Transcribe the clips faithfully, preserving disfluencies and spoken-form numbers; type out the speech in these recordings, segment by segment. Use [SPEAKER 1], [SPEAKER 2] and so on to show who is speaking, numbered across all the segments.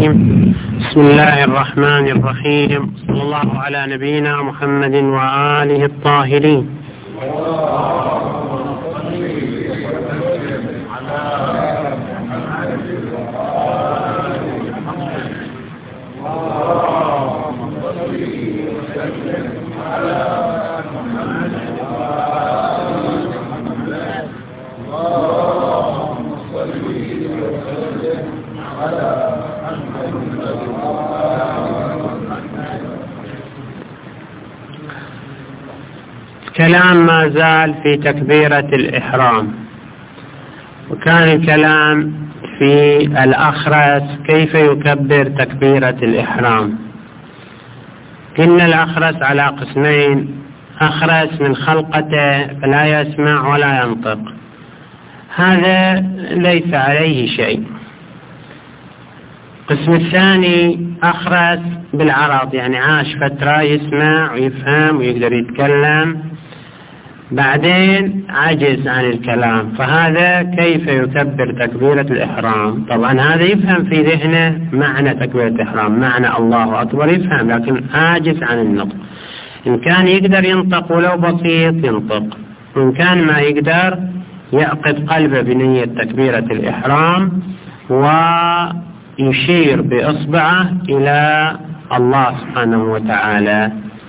[SPEAKER 1] الرجيم. بسم الله الرحمن الرحيم. صلى الله على نبينا محمد وآله الطاهرين. كلام ما زال في تكبيرة الإحرام، وكان الكلام في الأخرس كيف يكبر تكبيرة الإحرام. قلنا الأخرس على قسمين: أخرس من خلقته فلا يسمع ولا ينطق، هذا ليس عليه شيء. القسم الثاني أخرس بالعرض، يعني عاش فترة يسمع ويفهم ويقدر يتكلم، بعدين عجز عن الكلام، فهذا كيف يكبر تكبيرة الإحرام؟ طبعا هذا يفهم في ذهنه معنى تكبيرة الإحرام، معنى الله أكبر يفهم، لكن عاجز عن النطق. إن كان يقدر ينطق ولو بسيط ينطق، وإن كان ما يقدر يعقد قلبه بنية تكبيرة الإحرام ويشير بإصبعه إلى الله سبحانه وتعالى.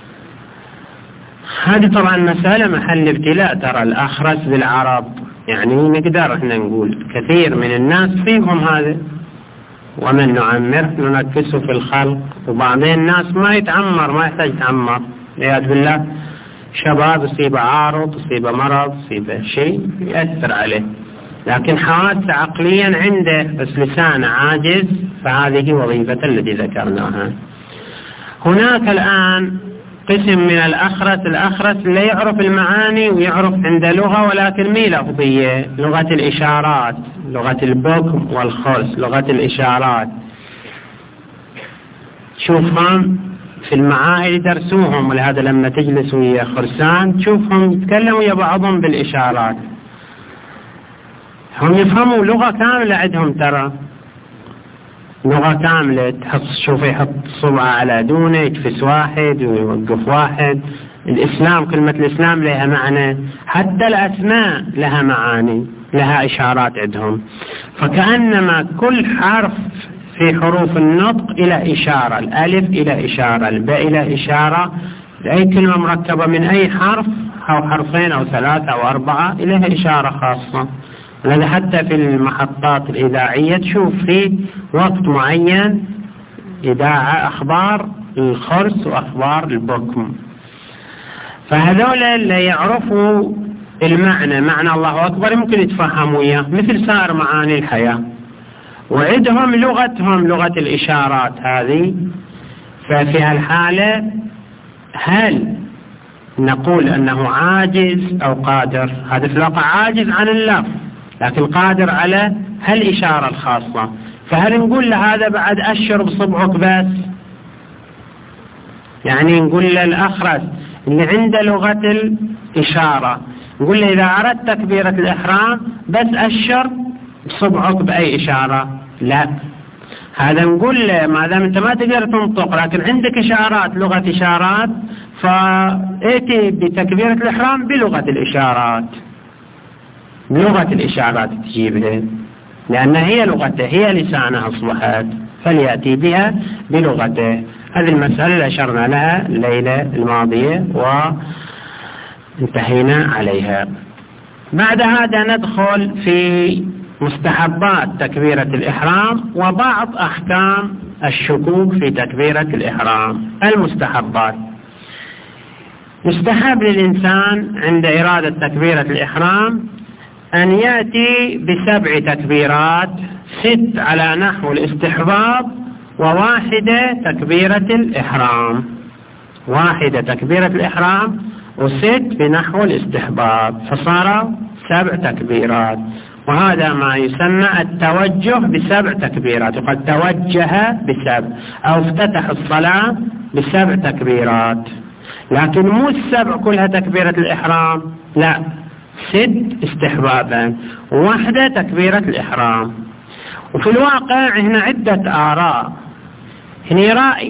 [SPEAKER 1] هذه طبعا مسألة محل ابتلاء، ترى الأخرس بالعرب، يعني نقدر احنا نقول كثير من الناس فيهم هذا، ومن نعمر ننكسه في الخلق، وبعضين الناس ما يتعمر، ما يحتاج يتعمر والعياذ بالله، شباب يصيب عارض، يصيب مرض، يصيب شيء يأثر عليه، لكن حواس عقليا عنده بس لسانه عاجز، فهذه وظيفة التي ذكرناها. هناك الآن قسم من الأخرس، الأخرس اللي يعرف المعاني ويعرف عنده لغة ولكن مي لفظية، لغة الإشارات، لغة البكم والخرس، لغة الإشارات. شوفهم في المعاهد يدرسوهم، ولهذا لما تجلس ويا خرسان تشوفهم يتكلموا يا بعضهم بالإشارات، هم يفهموا لغة كاملة عندهم، ترى لغة كاملة. تحط شوف يحط صبعه على دونه، يتفس واحد ويوقف واحد. الإسلام، كلمة الإسلام لها معنى، حتى الأسماء لها معاني، لها إشارات عندهم، فكأنما كل حرف في حروف النطق إلى إشارة، الألف إلى إشارة، الباء إلى إشارة، أي كلمة مركبة من أي حرف أو حرفين أو ثلاثة أو أربعة إليها إشارة خاصة. لذا حتى في المحطات الإذاعية تشوف في وقت معين إذاعة أخبار الخرس وأخبار البكم، فهذول اللي يعرفوا المعنى، معنى الله أكبر، ممكن يتفهموا إياه مثل سائر معاني الحياة، وعندهم لغتهم لغة الإشارات هذه. ففي هالحالة هل نقول أنه عاجز أو قادر؟ هذا في الواقع عاجز عن اللفظ لكن قادر على هالإشارة الخاصة، فهل نقول له هذا بعد أشر بصبعك بس؟ يعني نقول له الأخرس اللي عنده لغة الإشارة، نقول له إذا أردت تكبيرة الإحرام بس أشر بصبعك بأي إشارة؟ لا، هذا نقول له ما دام أنت ما تقدر تنطق لكن عندك إشارات، لغة إشارات، فأتي بتكبيرة الإحرام بلغة الإشارات، بلغة الإشارات تجيبها، لأن هي لغته، هي لسانها أصبحت، فليأتي بها بلغته. هذه المسألة اللي أشرنا لها الليلة الماضية وانتهينا عليها. بعد هذا ندخل في مستحبات تكبيرة الإحرام وبعض أحكام الشكوك في تكبيرة الإحرام. المستحبات: مستحب للإنسان عند إرادة تكبيرة الإحرام أن يأتي بسبع تكبيرات، ست على نحو الاستحباب وواحدة تكبيرة الإحرام، واحدة تكبيرة الإحرام وست بنحو الاستحباب، فصار سبع تكبيرات. وهذا ما يسمى التوجه بسبع تكبيرات، وقد توجه بسبع أو افتتح الصلاة بسبع تكبيرات، لكن مو السبع كلها تكبيرة الإحرام، لا، ست استحبابا وواحدة تكبيرة الإحرام. وفي الواقع هنا عدة آراء. هنا رأي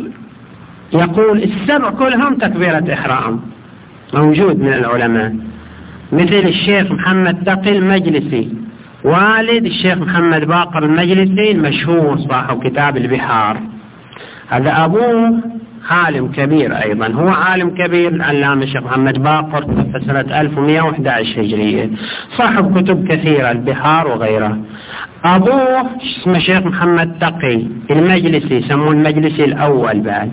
[SPEAKER 1] يقول السبع كلهم تكبيرة إحرام موجود من العلماء، مثل الشيخ محمد تقي المجلسي والد الشيخ محمد باقر المجلسي المشهور صاحب كتاب البحار. هذا أبوه عالم كبير أيضا، هو عالم كبير العلامة الشيخ محمد باقر في سنة ألف ومئة وأحد عشر هجرية، صاحب كتب كثيرة البحار وغيره. أبوه اسمه الشيخ محمد تقي المجلسي، يسموه المجلسي الأول بعد.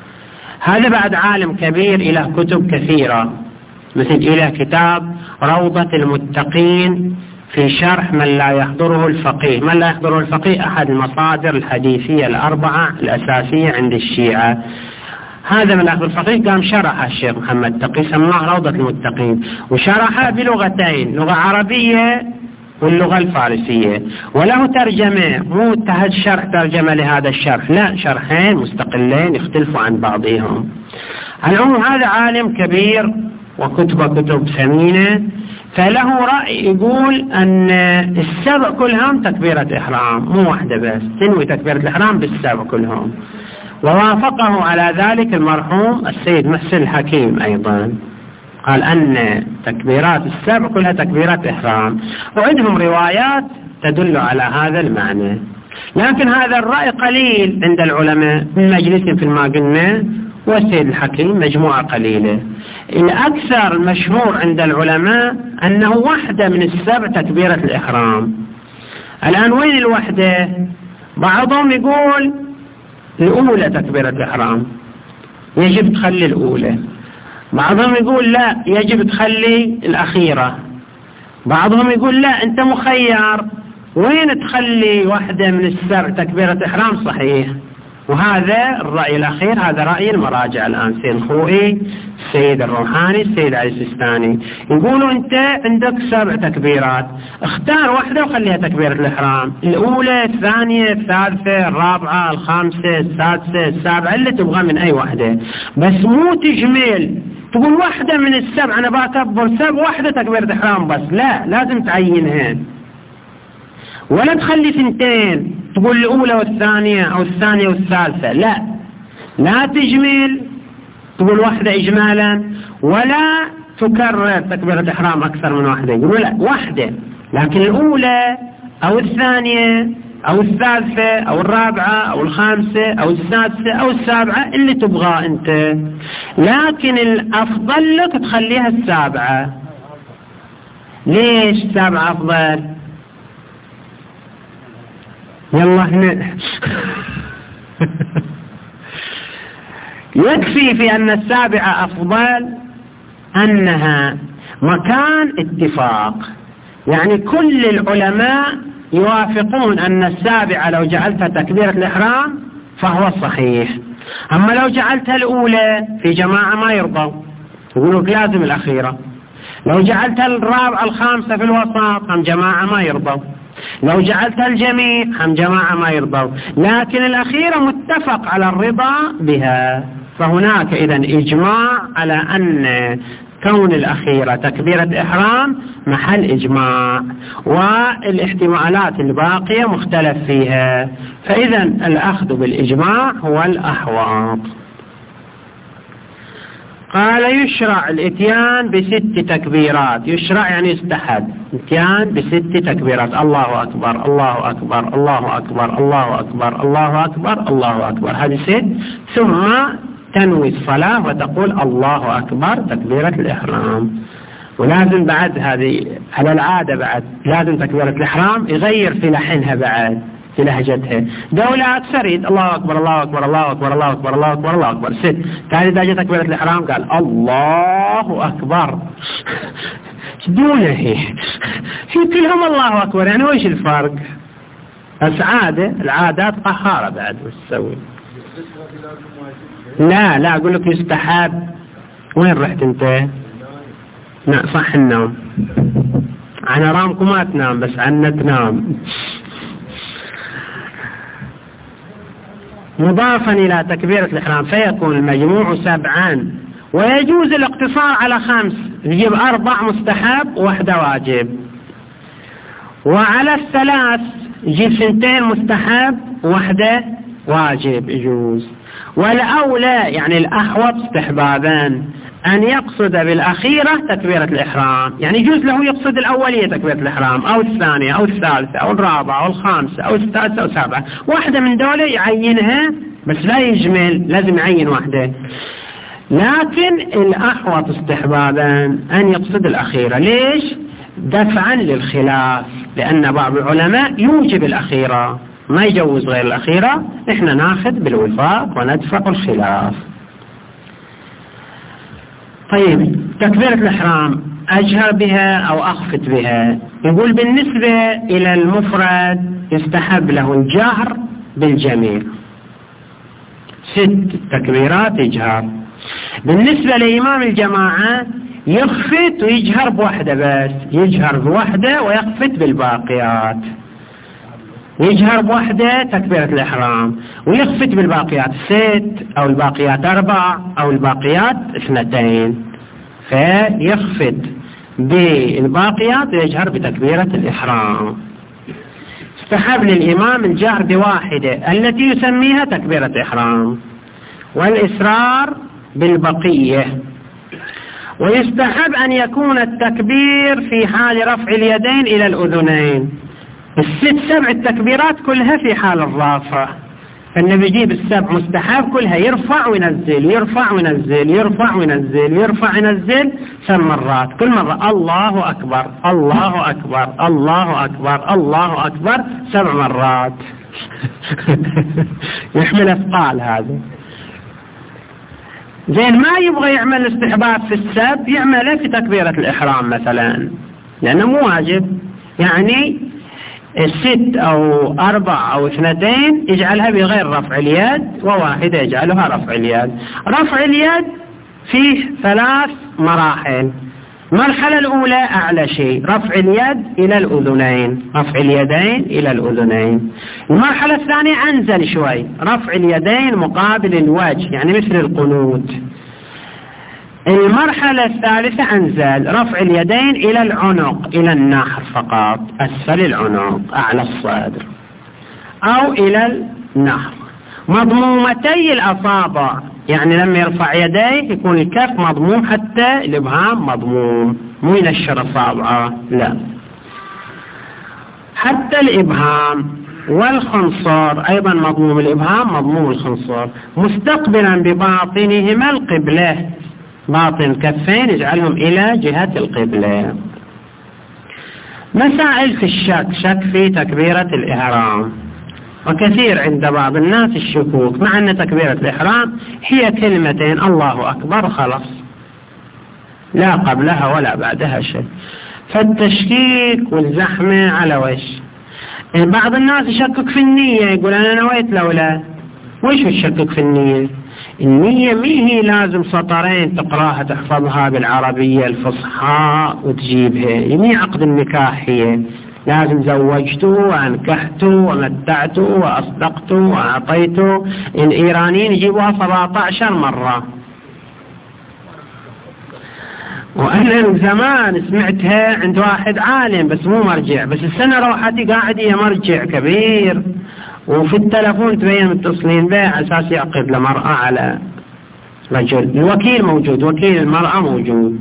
[SPEAKER 1] هذا بعد عالم كبير إله كتب كثيرة، مثل إله كتاب روضة المتقين في شرح من لا يحضره الفقيه. من لا يحضره الفقيه أحد المصادر الحديثية الأربعة الأساسية عند الشيعة. هذا من أخذ الفقيه قام شرح الشيخ محمد تقي، سماه روضة المتقين، وشرحها بلغتين، لغة عربية واللغة الفارسية، وله ترجمة، مو تحت شرح ترجمة لهذا الشرح، لا، شرحين مستقلين يختلفوا عن بعضهم. العموم هذا عالم كبير وكتب كتب ثمينة، فله رأي يقول أن السبع كلهم تكبيرة إحرام، مو واحدة بس، تنوي تكبيرة الإحرام بالسبع كلهم. ووافقه على ذلك المرحوم السيد محسن الحكيم أيضا، قال أن تكبيرات السبع كلها تكبيرات إحرام، وعندهم روايات تدل على هذا المعنى. لكن هذا الرأي قليل عند العلماء، من مجلس في ما قلنا والسيد الحكيم مجموعة قليلة. الأكثر المشهور عند العلماء أنه واحدة من السبع تكبيرة الإحرام. الآن وين الوحدة؟ بعضهم يقول الأولى تكبيرة الإحرام، يجب تخلي الأولى. بعضهم يقول لا، يجب تخلي الأخيرة. بعضهم يقول لا، أنت مخير، وين تخلي واحدة من السبع تكبيرة إحرام صحيح. وهذا الرأي الأخير هذا رأي المراجع الآن، سيد الخوئي، السيد الروحاني، السيد علي السيستاني، يقولوا أنت عندك سبع تكبيرات، اختار واحدة وخليها تكبيرة الإحرام، الأولى، الثانية، الثالثة، الرابعة، الخامسة، السادسة، السابعة، اللي تبغى من أي واحدة، بس مو تجمل تقول واحدة من السبع أنا بكبر سبع واحدة تكبيرة إحرام بس، لا، لازم تعينها، ولا تخلي ثنتين تقول الأولى والثانية أو الثانية والثالثة، لا، لا تجمل تقول واحدة إجمالا، ولا تكرر تكبيرة الإحرام أكثر من واحدة، يقولوا لا، واحدة، لكن الأولى أو الثانية أو الثالثة أو الرابعة أو الخامسة أو السادسة أو السابعة اللي تبغى أنت، لكن الأفضل لك تخليها السابعة. ليش السابعة أفضل؟ يلا هنا يكفي في أن السابعة أفضل أنها مكان اتفاق، يعني كل العلماء يوافقون أن السابعة لو جعلتها تكبيرة الإحرام فهو صحيح. أما لو جعلتها الأولى في جماعة ما يرضوا، يقولوا لازم الأخيرة. لو جعلتها الرابعة الخامسة في الوسط هم جماعة ما يرضوا. لو جعلتها الجميع هم جماعة ما يرضوا، لكن الأخيرة متفق على الرضا بها. فهناك إذن إجماع على أن كون الأخيرة تكبيرة إحرام محل إجماع، والاحتمالات الباقية مختلف فيها، فإذا الأخذ بالإجماع هو الأحوط. قال يشرع الاتيان بست تكبيرات، يشرع يعني يستحب اتيان بست تكبيرات، الله أكبر الله أكبر الله أكبر الله أكبر الله أكبر الله أكبر، هذه ست، ثم تنوي الصلاة وتقول الله أكبر تكبيرة الإحرام. ولازم بعد هذه على العادة بعد لازم تكبيرة الإحرام يغير في لحنها بعد في لهجتها. دولة أكثريت الله أكبر الله أكبر الله أكبر الله أكبر الله أكبر الله أكبر ست، ثاني إذا جاء تكبيرة الإحرام قال الله أكبر دونه هي هي كلهم الله أكبر، يعني وإيش الفرق؟ بس عادة، العادات قهارة بعد وش تسوي؟ لا لا أقول لك يستحب. وين رحت أنت؟ لا صح النوم، أنا رامكم ما تنام بس عنا تنام. مضافا إلى تكبيرة الإحرام فيكون المجموع سبعا، ويجوز الاقتصار على خمس، يجيب أربع مستحب وواحدة واجب. وعلى الثلاث يجيب سنتين مستحب وواحدة واجب يجوز. والأولى يعني الأحوط استحبابا أن يقصد بالأخيرة تكبيرة الإحرام، يعني يجوز له يقصد الأولية تكبيرة الإحرام أو الثانية أو الثالثة أو الرابعة أو الخامسة أو السادسة أو السابعة، واحدة من دولة يعينها بس لا يجمل، لازم يعين واحدة. لكن الأحوط استحبابا أن يقصد الأخيرة. ليش؟ دفعا للخلاف، لأن بعض العلماء يوجب الأخيرة ما يجوز غير الأخيرة، إحنا ناخذ بالوفاق وندفع الخلاف. طيب تكبيرة الإحرام أجهر بها أو أخفت بها؟ يقول بالنسبة إلى المفرد يستحب له الجهر بالجميع، ست تكبيرات يجهر. بالنسبة لإمام الجماعة يخفت ويجهر بوحدة بس، يجهر بوحدة ويخفت بالباقيات، يجهر بوحدة تكبيرة الإحرام ويخفت بالباقيات ست أو الباقيات أربع أو الباقيات اثنتين، فيخفت بالباقيات ويجهر بتكبيرة الإحرام. استحب للإمام الجهر بواحدة التي يسميها تكبيرة إحرام والإسرار بالبقية. ويستحب أن يكون التكبير في حال رفع اليدين إلى الأذنين. الست سبع التكبيرات كلها في حال الرافع، فالنبي يجيب السبع مستحب كلها يرفع وينزل يرفع وينزل يرفع وينزل يرفع وينزل ثمان مرات، كل مرة الله أكبر الله أكبر الله أكبر الله أكبر سبع مرات. يحمل أثقال هذا. زين ما يبغى يعمل الاستحباب في السب يعمله في تكبيرة الإحرام مثلا، لأنه مو واجب، يعني ست أو أربع أو اثنتين يجعلها بغير رفع اليد وواحدة يجعلها رفع اليد. رفع اليد فيه ثلاث مراحل. المرحلة الأولى أعلى شيء رفع اليد إلى الأذنين، رفع اليدين إلى الأذنين. المرحلة الثانية أنزل شوي، رفع اليدين مقابل الوجه يعني مثل القنوت. المرحلة الثالثة أنزل رفع اليدين إلى العنق إلى النحر فقط، أسفل العنق أعلى الصدر أو إلى النحر. مضمومتي الأصابع يعني لما يرفع يديه يكون الكف مضموم حتى الإبهام مضموم، مو ينشر أصابعه لا، حتى الإبهام والخنصر أيضا مضموم الإبهام مضموم الخنصر، مستقبلا بباطنهما القبلة، باطن كفين يجعلهم إلى جهة القبلة. مسائل في الشك، شك في تكبيرة الإحرام، وكثير عند بعض الناس الشكوك، مع أن تكبيرة الإحرام هي كلمتين الله أكبر خلاص لا قبلها ولا بعدها شيء، فالتشكيك والزحمة على وش. بعض الناس يشكك في النية، يقول أنا نويت لولا، وش يشكك في النية؟ النية ميه لازم سطرين تقراها تحفظها بالعربية الفصحى وتجيبها، يعني عقد النكاح هي لازم زوجته وأنكحته ومتعته وأصدقته وأعطيته. الإيرانيين يجيبوها سبعة عشر مرة، وأنا من زمان سمعتها عند واحد عالم بس مو مرجع، بس السنة روحتي قاعد هي مرجع كبير، وفي التلفون تبين متصلين به على أساس يعقد لمرأة على رجل. الوكيل موجود، وكيل المرأة موجود،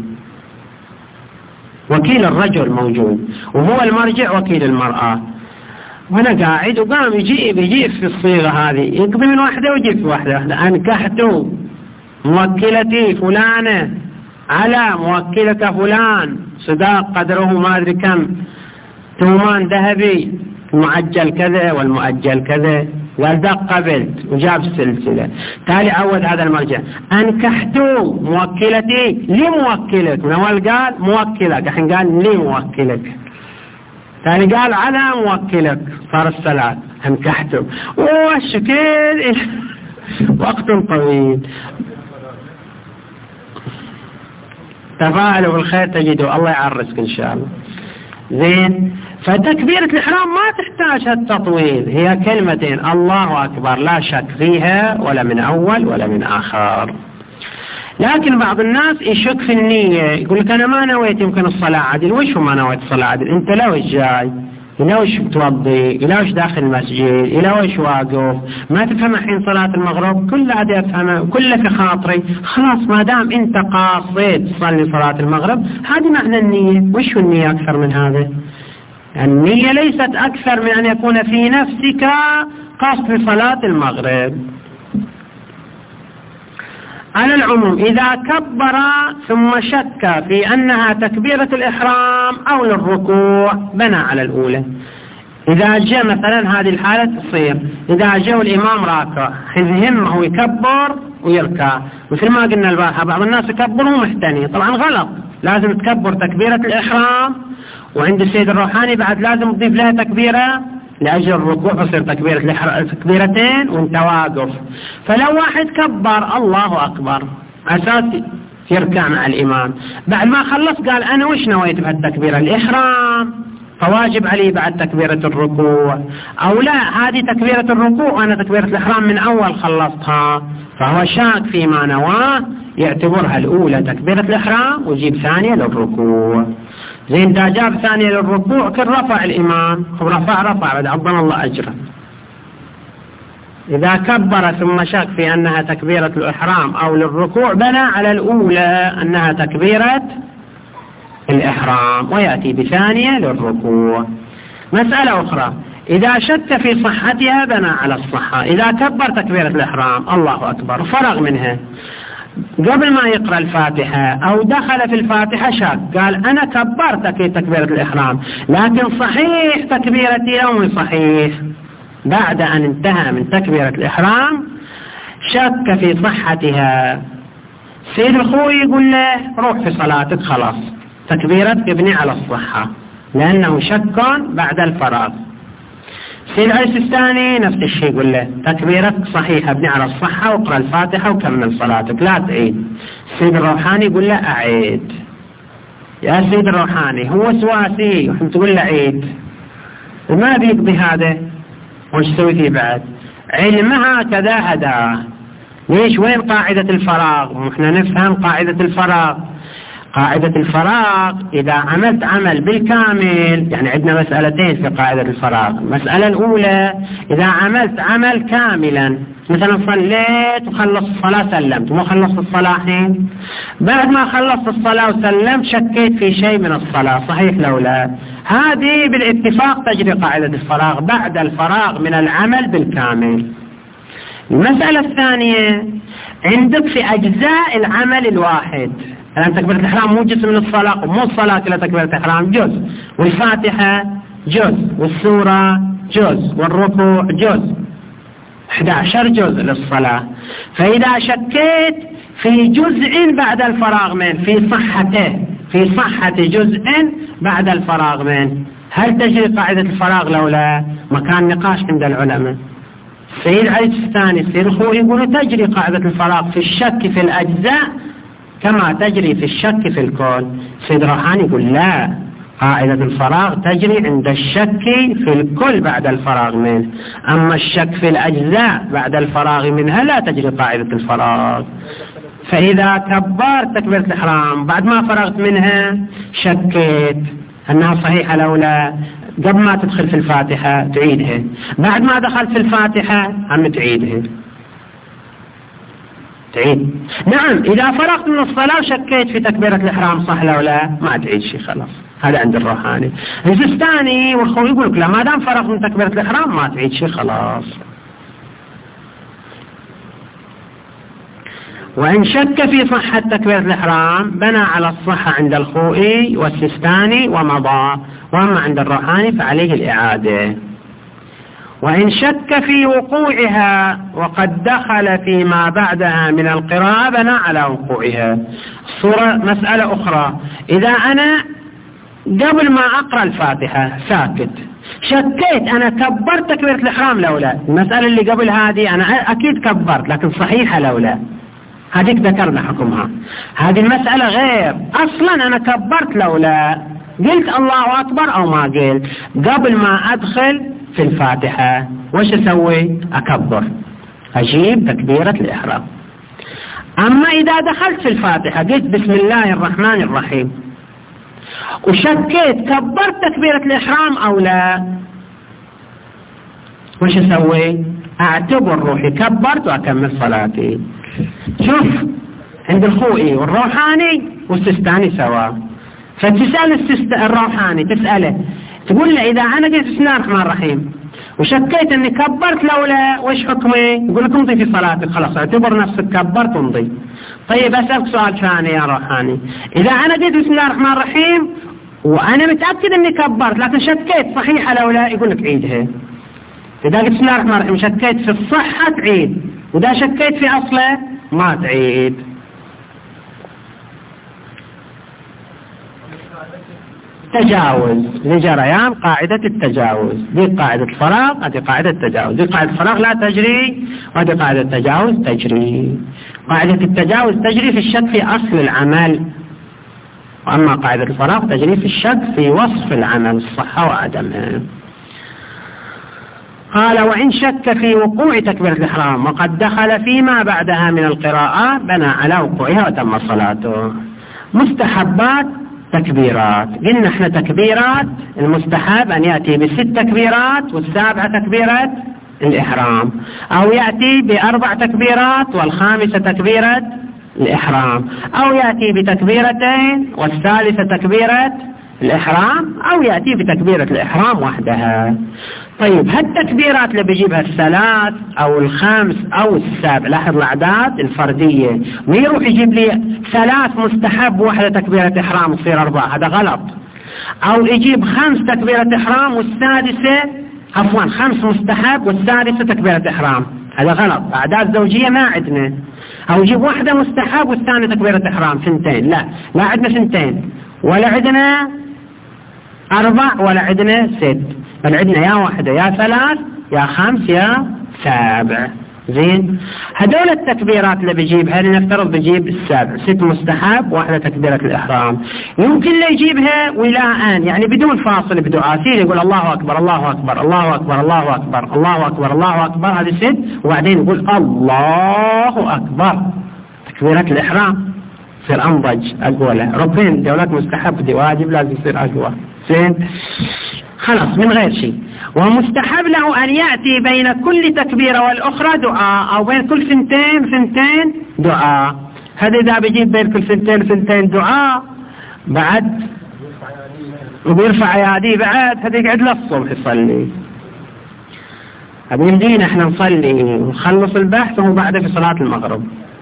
[SPEAKER 1] وكيل الرجل موجود، وهو المرجع وكيل المرأة. وأنا قاعد وقام يجيب يجيب في الصيغة هذه، يقبل من واحدة ويجيب في واحدة واحدة. أنكحت موكلتي فلانة على موكلة فلان، صداق قدره ما أدري كم، ثمان ذهبي، المعجل كذا والمؤجل كذا، قال دق قبلت وجاب السلسلة. تالي عود هذا المرجع أنكحت موكلتي لموكلك، من أول قال موكلك الحين قال لي موكلك، تالي قال على موكلك، صار الثلاث أنكحت والشكل وقت طويل. تفاعلوا بالخير تجدوا، الله يعرسك إن شاء الله. زين، فتكبيرة الإحرام ما تحتاج هالتطويل، هي كلمتين الله أكبر لا شك فيها ولا من أول ولا من آخر. لكن بعض الناس يشك في النية، يقول لك أنا ما نويت يمكن الصلاة عدل. وش ما نويت الصلاة عدل؟ أنت لو جاي إلى وش بتوضي، إلى وش داخل المسجد، إلى وش واقف، ما تفهم الحين صلاة المغرب، كل عادي أفهمه، كله في خاطري، خلاص ما دام أنت قاصد تصلي صلاة المغرب هذه معنى النية. وش النية أكثر من هذا؟ النية ليست أكثر من أن يكون في نفسك قصد لصلاة المغرب. على العموم إذا كبر ثم شك في أنها تكبيرة الإحرام أو للركوع بنى على الأولى. إذا جاء مثلا هذه الحالة تصير إذا جاء الإمام راكع حين همه يكبر ويركع، مثل ما قلنا البارحة بعض الناس يكبر ومحتني، طبعا غلط، لازم تكبر تكبيرة الإحرام، وعند السيد الروحاني بعد لازم تضيف لها تكبيرة لأجل الركوع فصير تكبيرة تكبيرتين وانت واقف. فلو واحد كبر الله أكبر أساس يركع مع الإمام، بعد ما خلص قال أنا وش نويت بهالتكبيرة الإحرام، فواجب عليه بعد تكبيرة الركوع، أو لا هذه تكبيرة الركوع وأنا تكبيرة الإحرام من أول خلصتها، فهو شاك فيما نواه يعتبرها الأولى تكبيرة الإحرام ويجيب ثانية للركوع. زين دا جاب ثانية للركوع كل رفع الإمام ورفع رفع بعد عظم الله أجره. إذا كبر ثم شك في أنها تكبيرة الإحرام أو للركوع بنى على الأولى أنها تكبيرة الإحرام ويأتي بثانية للركوع. مسألة أخرى إذا شك في صحتها بنى على الصحة. إذا كبر تكبيرة الإحرام الله أكبر فرغ منها قبل ما يقرأ الفاتحة أو دخل في الفاتحة شك قال أنا كبرت في تكبيرة الإحرام لكن صحيح تكبيرتي أو مش صحيح، بعد أن انتهى من تكبيرة الإحرام شك في صحتها، سيد الخوي يقول له روح في صلاتك خلاص تكبيرتك ابني على الصحة لأنه شك بعد الفراغ. سيد عيسى الثاني نفس الشيء يقول له تكبيرك صحيحة ابني على الصحة واقرأ الفاتحة وكمل صلاتك لا تعيد. سيد الروحاني يقول له أعيد. يا سيد الروحاني هو سواسي وحن تقول له عيد، وما بيقضي هذا وش سوي فيه بعد؟ علمها كذا هذا. ليش وين قاعدة الفراغ؟ ونحن نفهم قاعدة الفراغ. قاعدة الفراغ إذا عملت عمل بالكامل، يعني عندنا مسألتين في قاعدة الفراغ. المسألة الأولى إذا عملت عمل كاملا، مثلا صليت وخلصت الصلاة سلمت وما خلصت الصلاة حين، بعد ما خلصت الصلاة وسلمت شكيت في شيء من الصلاة صحيح لو لا، هذه بالاتفاق تجري قاعدة الفراغ بعد الفراغ من العمل بالكامل. المسألة الثانية عندك في أجزاء العمل الواحد، الآن تكبيرة الإحرام مو جزء من الصلاة، مو الصلاة كلها تكبيرة الإحرام جزء، والفاتحة جزء، والسورة جزء، والركوع جزء، أحد عشر جزء للصلاة. فإذا شكيت في جزء بعد الفراغ من في صحته في صحة جزء بعد الفراغ من، هل تجري قاعدة الفراغ لو لا؟ مكان نقاش عند العلماء. سيد عيسى الثاني السيد الخوي يقول تجري قاعدة الفراغ في الشك في الأجزاء كما تجري في الشك في الكون. سيد روحاني يقول لا، قاعدة الفراغ تجري عند الشك في الكل بعد الفراغ منه، أما الشك في الأجزاء بعد الفراغ منها لا تجري قاعدة الفراغ. فإذا كبرت تكبيرة الإحرام بعد ما فرغت منها شكيت أنها صحيحة لو لا، قبل ما تدخل في الفاتحة تعيدها، بعد ما دخلت في الفاتحة هم تعيدها تعيد. نعم إذا فرغت من الصلاة وشكيت في تكبيرة الإحرام صح لو لا ما تعيد شيء خلاص، هذا عند الروحاني. الزستاني والخوي يقول لك لا، ما دام فرغت من تكبيرة الإحرام ما تعيد شيء خلاص. وإن شك في صحة تكبيرة الإحرام بنى على الصحة عند الخوئي والسستاني ومضى، وأما عند الروحاني فعليه الإعادة. وإن شك في وقوعها وقد دخل فيما بعدها من القراءة بنى على وقوعها. صورة مسألة أخرى، إذا أنا قبل ما أقرأ الفاتحة ساكت شكيت أنا كبرت تكبيرة الإحرام لو لا، المسألة اللي قبل هذه أنا أكيد كبرت لكن صحيحة لو لا، هذيك ذكرنا حكمها. هذه المسألة غير، أصلا أنا كبرت لو لا، قلت الله أكبر أو ما قلت قبل ما أدخل في الفاتحة وش أسوي؟ أكبر، أجيب تكبيرة الإحرام. أما إذا دخلت في الفاتحة قلت بسم الله الرحمن الرحيم وشكيت كبرت تكبيرة الإحرام أو لا، وش أسوي؟ أعتبر روحي كبرت وأكمل صلاتي. شوف عند الخوئي والروحاني والسستاني سوا. فتسأل السست... الروحاني تسأله تقول له إذا أنا قلت بسم الله الرحمن الرحيم وشكيت أني كبرت لولا وش حكمي؟ يقول لك امضي في صلاتك، خلاص اعتبر نفسك كبرت وامضي. طيب أسألك سؤال ثاني يا روحاني، إذا أنا قلت بسم الله الرحمن الرحيم وأنا متأكد أني كبرت لكن شكيت صحيحة لولا، يقول لك عيدها. إذا قلت بسم الله الرحمن الرحيم شكيت في الصحة تعيد، وإذا شكيت في أصله ما تعيد. تجاوز لجريان قاعدة التجاوز، دي قاعدة الفراغ، هذه قاعدة التجاوز. دي قاعدة الفراغ لا تجري، وهذه قاعدة التجاوز تجري. قاعدة التجاوز تجري في الشك في أصل العمل، وأما قاعدة الفراغ تجري في الشك في وصف العمل الصحة وعدمه. قال وإن شك في وقوع تكبيرة الإحرام وقد دخل فيما بعدها من القراءات بنى على وقوعها وتم صلاته. مستحبات تكبيرات، قلنا احنا تكبيرات المستحب أن يأتي بست تكبيرات والسابعة تكبيرة الإحرام، أو يأتي بأربع تكبيرات والخامسة تكبيرة الإحرام، أو يأتي بتكبيرتين والثالثة تكبيرة الإحرام، أو يأتي بتكبيرة الإحرام وحدها. طيب هالتكبيرات اللي بيجيبها الثلاث أو الخامس أو السابع، لاحظ الأعداد الفردية، ويروح يجيب لي ثلاث مستحب واحدة تكبيرة إحرام تصير أربعة، هذا غلط. أو يجيب خمس تكبيرة إحرام والسادسة عفوا خمس مستحب والسادسة تكبيرة إحرام، هذا غلط، أعداد زوجية ما عندنا. أو يجيب واحدة مستحب والثانية تكبيرة إحرام، سنتين، لا لا عندنا سنتين ولا عندنا أربع ولا عندنا ست، بل عندنا يا واحدة يا ثلاث يا خمس يا سابع. زين، هدول التكبيرات اللي بيجيبها لنفترض بيجيب السابع، ست مستحب واحدة تكبيرة الإحرام، يمكن لا يجيبها ولاء يعني بدون فاصل بدعاء، يقول الله أكبر الله أكبر الله أكبر الله أكبر الله أكبر الله أكبر، هذه ست، وبعدين يقول الله أكبر تكبيرة الإحرام، يصير أنضج أقوى له. ربين دولات مستحب دي واجب لازم يصير أقوى. زين، خلاص من غير شيء. ومستحب له أن يأتي بين كل تكبيرة والأخرى دعاء، أو بين كل سنتين سنتين دعاء. هذا إذا بيجيب بين كل سنتين سنتين دعاء بعد وبيرفع يديه بعد، هذا يقعد للصبح يصلي. هذا يمدينا احنا نصلي ونخلص البحث وبعد في صلاة المغرب.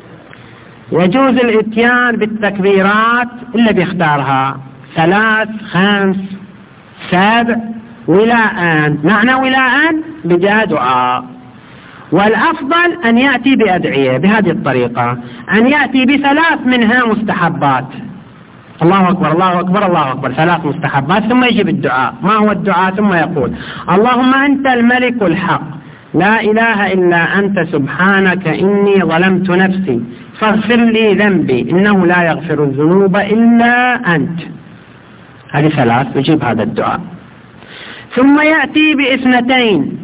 [SPEAKER 1] يجوز الاتيان بالتكبيرات اللي بيختارها، ثلاث خمس سابع ولاءان، معنى ولاءان بجاء دعاء. والأفضل أن يأتي بأدعية بهذه الطريقة، أن يأتي بثلاث منها مستحبات، الله أكبر الله أكبر الله أكبر، ثلاث مستحبات، ثم يجيب الدعاء. ما هو الدعاء؟ ثم يقول اللهم أنت الملك الحق لا إله إلا أنت سبحانك إني ظلمت نفسي فاغفر لي ذنبي إنه لا يغفر الذنوب إلا أنت. هذه ثلاث، يجيب هذا الدعاء. ثم يأتي باثنتين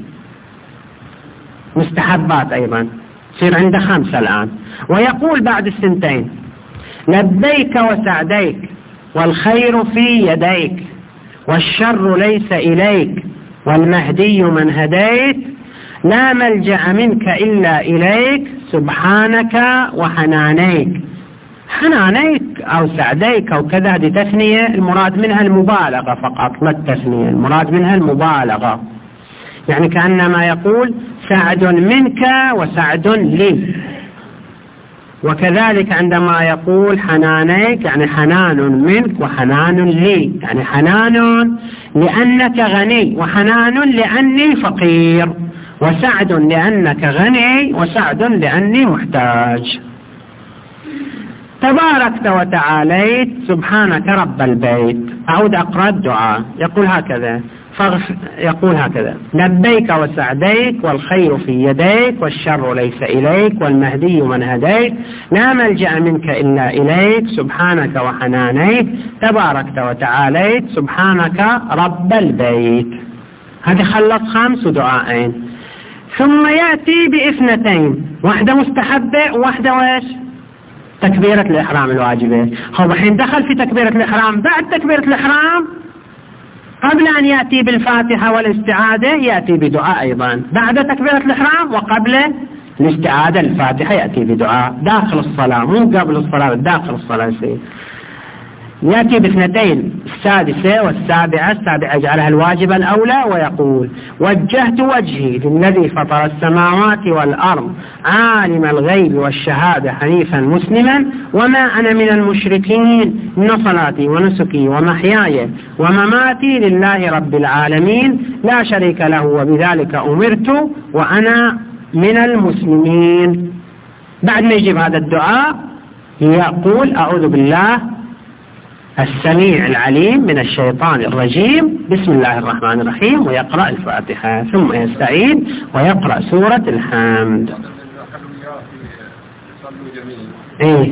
[SPEAKER 1] مستحبات أيضا، يصير عنده خمسة الآن، ويقول بعد السنتين لبيك وسعديك والخير في يديك والشر ليس إليك والمهدي من هديت لا ملجأ منك إلا إليك سبحانك وحنانيك. حنانيك أو سعديك أو كذا، هذه تثنية المراد منها المبالغة فقط، لا التثنية، المراد منها المبالغة، يعني كأنما يقول سعد منك وسعد لي. وكذلك عندما يقول حنانيك يعني حنان منك وحنان لي، يعني حنان لأنك غني وحنان لأني فقير، وسعد لأنك غني وسعد لأني محتاج. تباركت وتعاليت سبحانك رب البيت. أعود أقرأ الدعاء، يقول هكذا يقول هكذا لبيك وسعديك والخير في يديك والشر ليس إليك والمهدي من هديك لا ملجأ منك إلا إليك سبحانك وحنانيك تباركت وتعاليت سبحانك رب البيت. هذه خلص خمس دعائين. ثم يأتي باثنتين، واحدة مستحبة وواحدة وإيش تكبيرة الإحرام الواجبة. هو الحين دخل في تكبيرة الإحرام، بعد تكبيرة الإحرام قبل أن يأتي بالفاتحة والاستعادة يأتي بدعاء أيضا، بعد تكبيرة الإحرام وقبل الاستعادة الفاتحة يأتي بدعاء داخل الصلاة، مو قبل الصلاة، داخل الصلاة سيد. يأتي باثنتين، السادسة والسابعة. السابعة يجعلها الواجب الأولى ويقول: وجهت وجهي للذي فطر السماوات والأرض عالم الغيب والشهادة حنيفا مسلما وما أنا من المشركين، إن صلاتي ونسكي ومحياي ومماتي لله رب العالمين لا شريك له وبذلك أمرت وأنا من المسلمين. بعد ما يجيب هذا الدعاء يقول: أعوذ بالله السميع العليم من الشيطان الرجيم، بسم الله الرحمن الرحيم، ويقرأ الفاتحة، ثم يستعيد ويقرأ سورة الحمد. إيه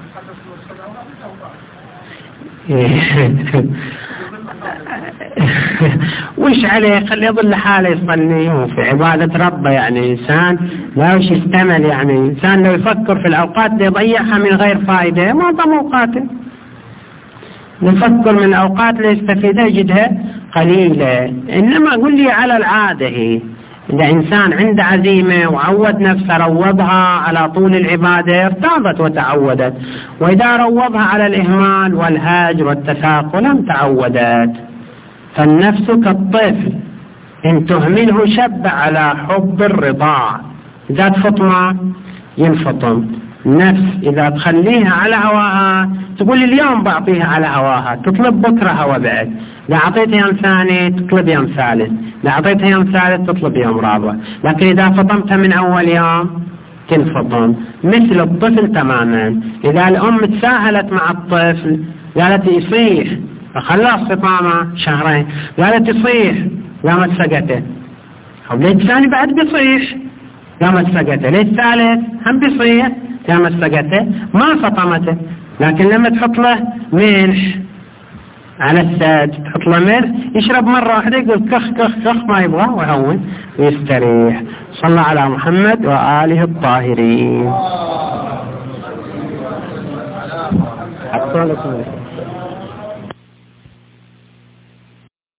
[SPEAKER 1] وش عليه؟ خلي يظل حاله يصلي في عبادة ربه. يعني إنسان لا وش يستمل، يعني إنسان لو يفكر في الأوقات اللي يضيعها من غير فائدة معظم أوقاته، نفكر من الأوقات اللي يستفيدها يجدها قليلة. إنما قل لي على العادة، هي إذا إنسان عنده عزيمة وعود نفسه روضها على طول العبادة ارتاضت وتعودت، وإذا روضها على الإهمال والهاجر والتثاقل لم تعودت. فالنفس كالطفل إن تهمله شب على حب الرضاع، إذا تفطمه ينفطم. النفس إذا تخليها على هواها تقول اليوم بعطيها على هواها، تطلب بكرة هوا بعد، إذا أعطيتها يوم ثاني تطلب يوم ثالث، إذا أعطيتها يوم ثالث تطلب يوم رابع. لكن إذا فطمتها من أول يوم تنفطم مثل الطفل تماما. إذا الأم تساهلت مع الطفل قالت يصيح فخلاص فطامة شهرين، قالت يصيح قامت سقته، أو ليت ثاني بعد بيصيح قامت سقته، ليت ثالث هم بيصيح قامت سقته، ما فطمته. لكن لما تحط له ملح على الساد، تحط له ملح يشرب مرة واحدة يقول كخ كخ كخ ما يبغى ويهون ويستريح. صلى على محمد وآله الطاهرين.